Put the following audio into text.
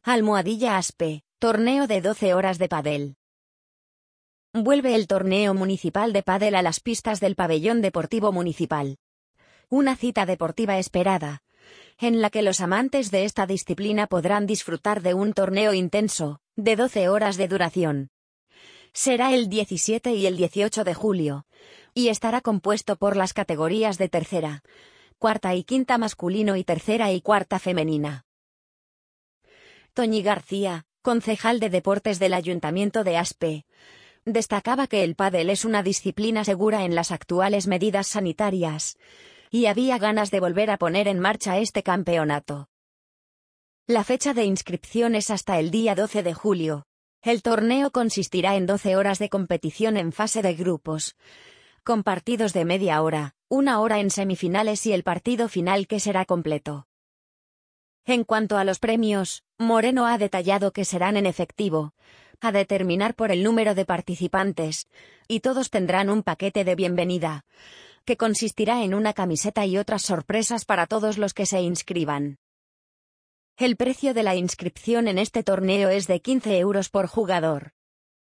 Almohadilla Aspe, torneo de 12 horas de pádel. Vuelve el torneo municipal de pádel a las pistas del pabellón deportivo municipal. Una cita deportiva esperada, en la que los amantes de esta disciplina podrán disfrutar de un torneo intenso, de 12 horas de duración. Será el 17 y el 18 de julio, y estará compuesto por las categorías de tercera, cuarta y quinta masculino y tercera y cuarta femenina. Toñi García, concejal de deportes del Ayuntamiento de Aspe, destacaba que el pádel es una disciplina segura en las actuales medidas sanitarias, y había ganas de volver a poner en marcha este campeonato. La fecha de inscripción es hasta el día 12 de julio. El torneo consistirá en 12 horas de competición en fase de grupos, con partidos de media hora, 1 hora en semifinales y el partido final que será completo. En cuanto a los premios, Moreno ha detallado que serán en efectivo, a determinar por el número de participantes, y todos tendrán un paquete de bienvenida, que consistirá en una camiseta y otras sorpresas para todos los que se inscriban. El precio de la inscripción en este torneo es de 15 euros por jugador.